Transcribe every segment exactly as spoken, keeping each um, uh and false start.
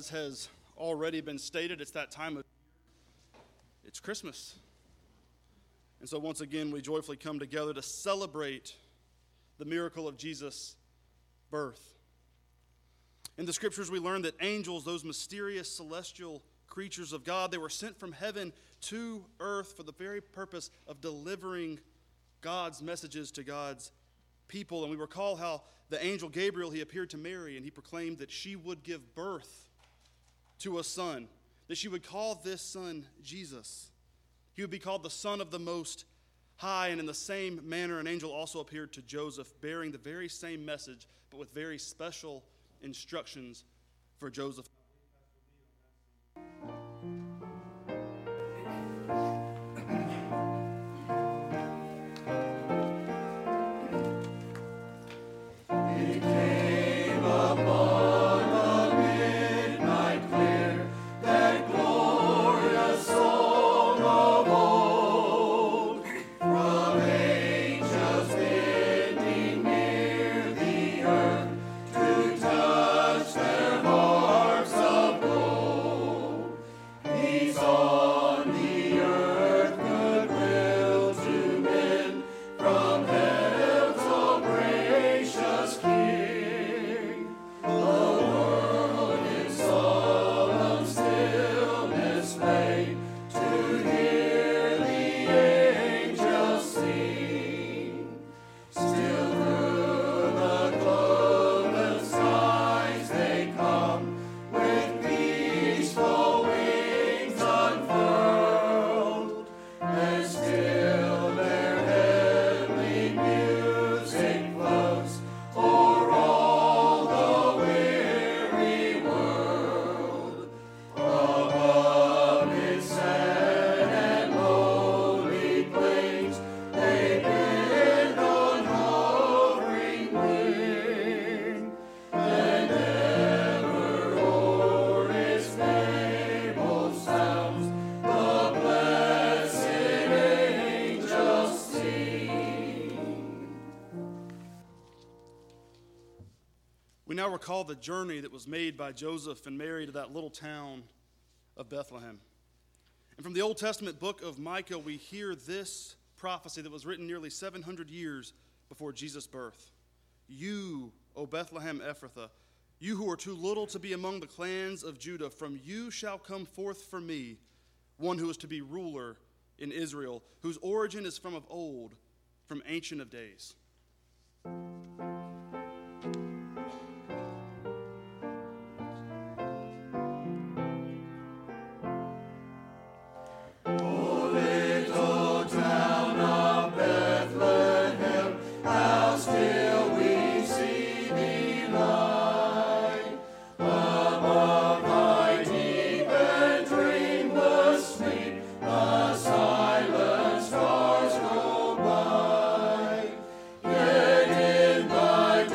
as has already been stated, it's that time of it's Christmas. And so once again, we joyfully come together to celebrate the miracle of Jesus' birth. In the scriptures, we learn that angels, those mysterious celestial creatures of God, they were sent from heaven to earth for the very purpose of delivering God's messages to God's people. And we recall how the angel Gabriel, he appeared to Mary and he proclaimed that she would give birth to a son, that she would call this son Jesus. He would be called the Son of the Most High. And in the same manner, an angel also appeared to Joseph, bearing the very same message, but with very special instructions for Joseph. Now recall the journey that was made by Joseph and Mary to that little town of Bethlehem. And from the Old Testament book of Micah, we hear this prophecy that was written nearly seven hundred years before Jesus' birth. You, O Bethlehem Ephrathah, you who are too little to be among the clans of Judah, from you shall come forth for me one who is to be ruler in Israel, whose origin is from of old, from ancient of days. Stars go by, yet in thy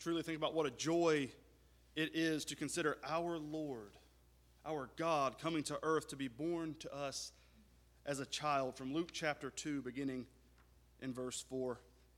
truly think about what a joy it is to consider our Lord, our God, coming to earth to be born to us as a child, from Luke chapter two, beginning in verse four.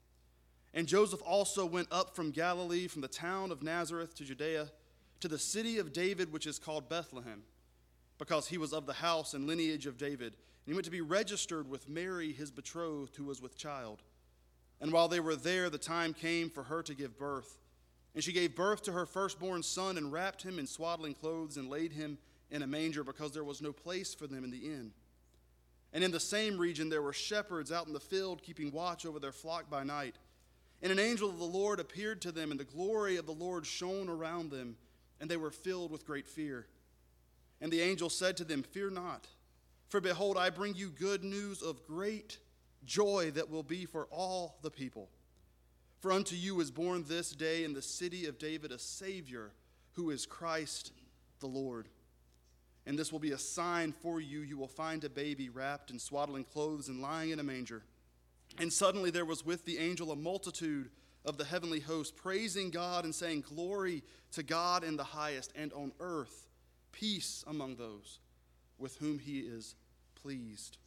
And Joseph also went up from Galilee, from the town of Nazareth to Judea, to the city of David, which is called Bethlehem, because he was of the house and lineage of David. And he went to be registered with Mary, his betrothed, who was with child. And while they were there, the time came for her to give birth. And she gave birth to her firstborn son, and wrapped him in swaddling clothes, and laid him in a manger, because there was no place for them in the inn. And in the same region there were shepherds out in the field, keeping watch over their flock by night. And an angel of the Lord appeared to them, and the glory of the Lord shone around them, and they were filled with great fear. And the angel said to them, "Fear not, for behold, I bring you good news of great joy that will be for all the people. For unto you is born this day in the city of David a Savior, who is Christ the Lord. And this will be a sign for you. You will find a baby wrapped in swaddling clothes and lying in a manger." And suddenly there was with the angel a multitude of the heavenly host, praising God and saying, "Glory to God in the highest, and on earth peace among those with whom he is pleased."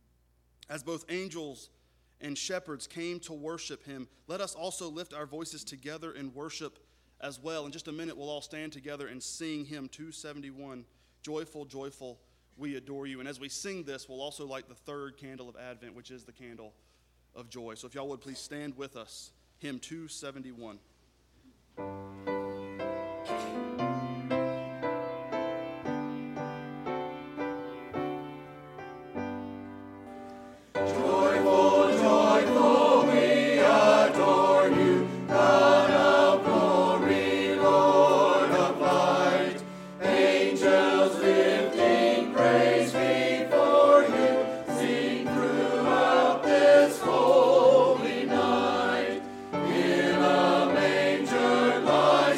As both angels and shepherds came to worship him, let us also lift our voices together in worship as well. In just a minute, we'll all stand together and sing hymn two seventy-one, "Joyful, Joyful, We Adore You." And as we sing this, we'll also light the third candle of Advent, which is the candle of joy. So if y'all would please stand with us, hymn two seventy-one. Holy night, in a manger lies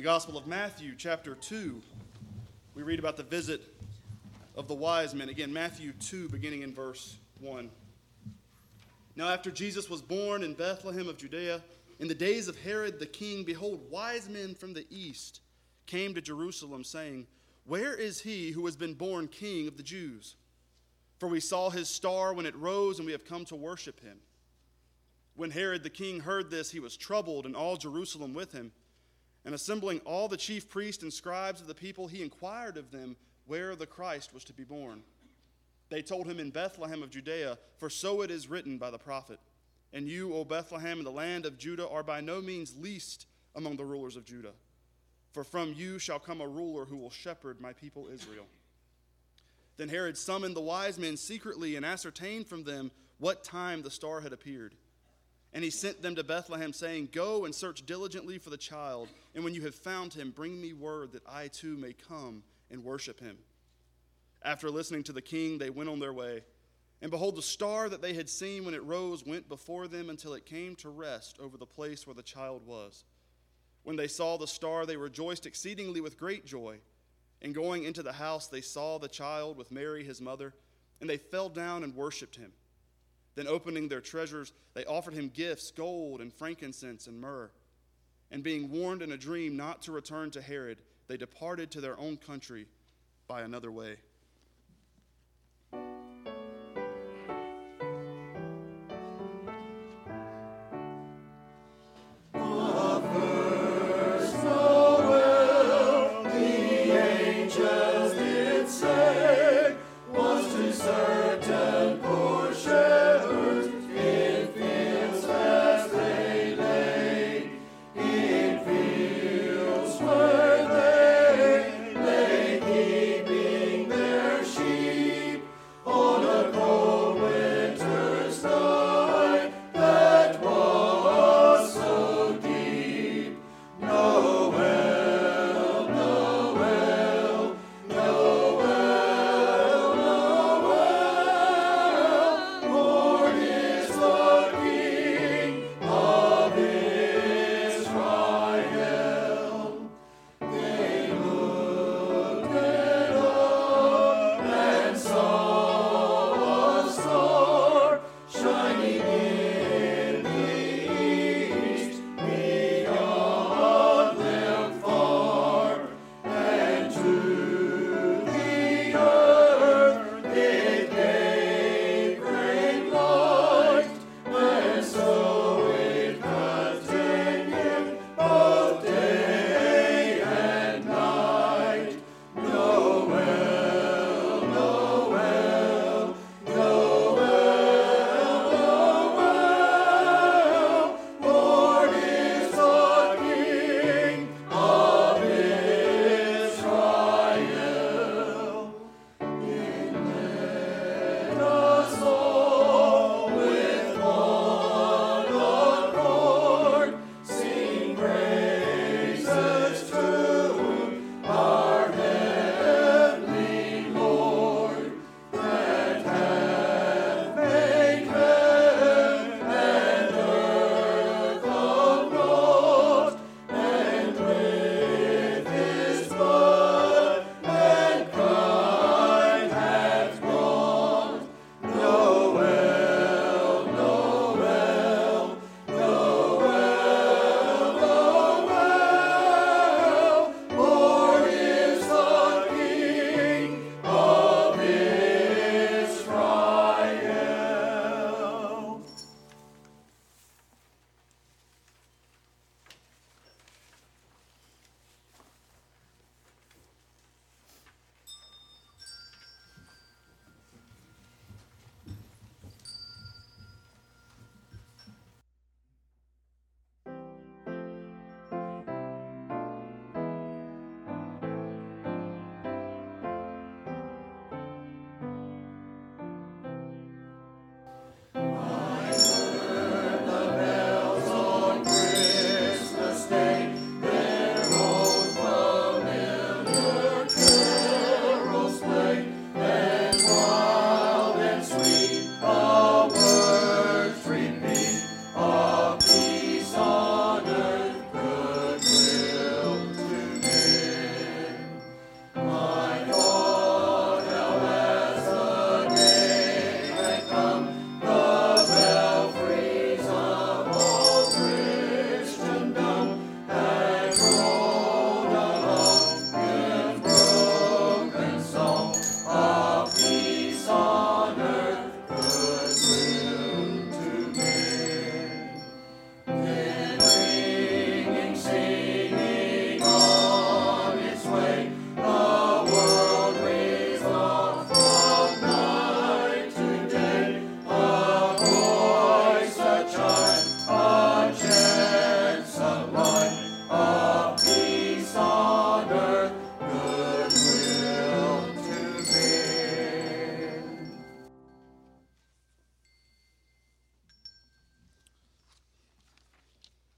Gospel of Matthew, chapter two, we read about the visit of the wise men. Again, Matthew two, beginning in verse one. Now after Jesus was born in Bethlehem of Judea, in the days of Herod the king, behold, wise men from the east came to Jerusalem, saying, Where is he who has been born King of the Jews? For we saw his star when it rose, and we have come to worship him. When Herod the king heard this, he was troubled, and all Jerusalem with him. And assembling all the chief priests and scribes of the people, he inquired of them where the Christ was to be born. They told him, In Bethlehem of Judea, for so it is written by the prophet. And you, O Bethlehem, in the land of Judah, are by no means least among the rulers of Judah. For from you shall come a ruler who will shepherd my people Israel. Then Herod summoned the wise men secretly and ascertained from them what time the star had appeared. And he sent them to Bethlehem, saying, Go and search diligently for the child, and when you have found him, bring me word that I too may come and worship him. After listening to the king, they went on their way. And behold, the star that they had seen when it rose went before them until it came to rest over the place where the child was. When they saw the star, they rejoiced exceedingly with great joy. And going into the house, they saw the child with Mary his mother, and they fell down and worshipped him. Then opening their treasures, they offered him gifts, gold and frankincense and myrrh. And being warned in a dream not to return to Herod, they departed to their own country by another way. Keeping their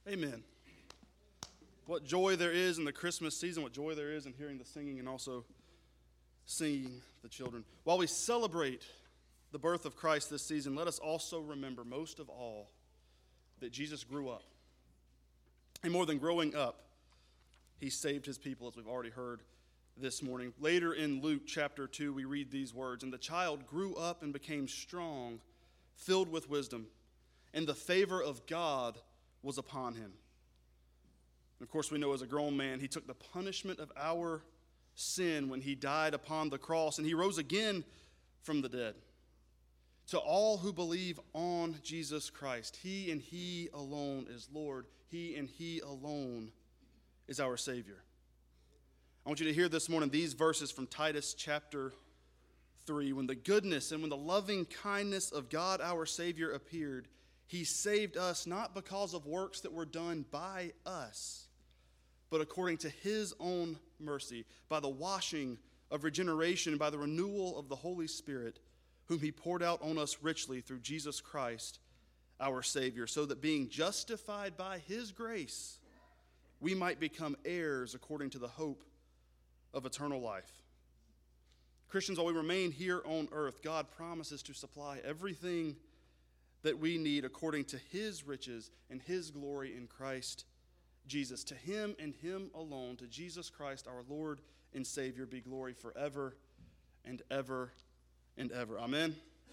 Amen. What joy there is in the Christmas season, what joy there is in hearing the singing and also singing the children. While we celebrate the birth of Christ this season, let us also remember, most of all, that Jesus grew up. And more than growing up, he saved his people, as we've already heard this morning. Later in Luke chapter two, we read these words, "And the child grew up and became strong, filled with wisdom, and the favor of God was upon him." And of course, we know as a grown man, he took the punishment of our sin when he died upon the cross, and he rose again from the dead. To all who believe on Jesus Christ, he and he alone is Lord. He and he alone is our Savior. I want you to hear this morning these verses from Titus chapter three. When the goodness and when the loving kindness of God our Savior appeared, he saved us not because of works that were done by us, but according to his own mercy, by the washing of regeneration, by the renewal of the Holy Spirit, whom he poured out on us richly through Jesus Christ our Savior, so that being justified by his grace, we might become heirs according to the hope of eternal life. Christians, while we remain here on earth, God promises to supply everything that we need according to his riches and his glory in Christ Jesus. To him and him alone, to Jesus Christ our Lord and Savior, be glory forever and ever and ever. Amen.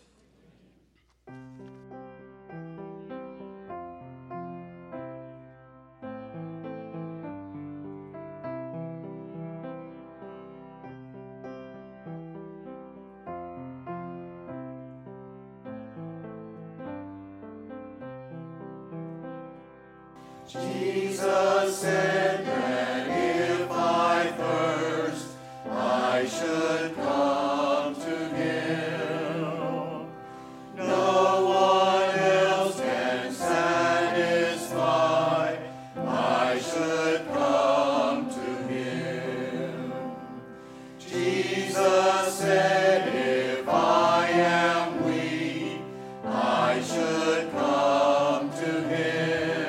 Jesus said that if I thirst, I should come to him. No one else can satisfy. I should come to him. Jesus said, if I am weak, I should come to him.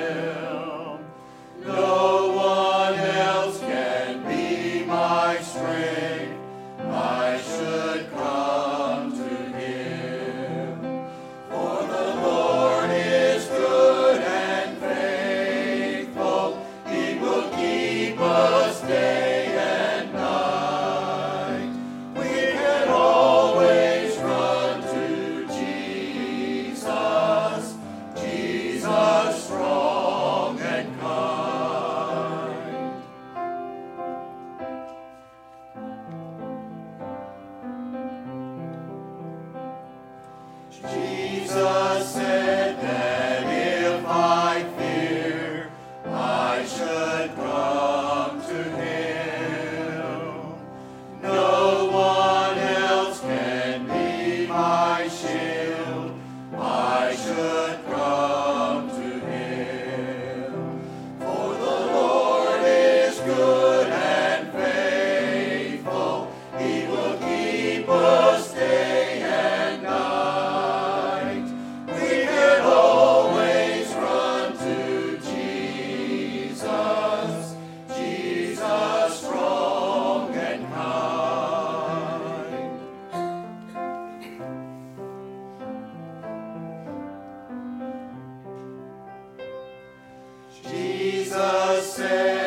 Jesus said that if I fear, I should come to him. No one else can be my shield. I should come to him. For the Lord is good and faithful. He will keep us day and night. Jesus said,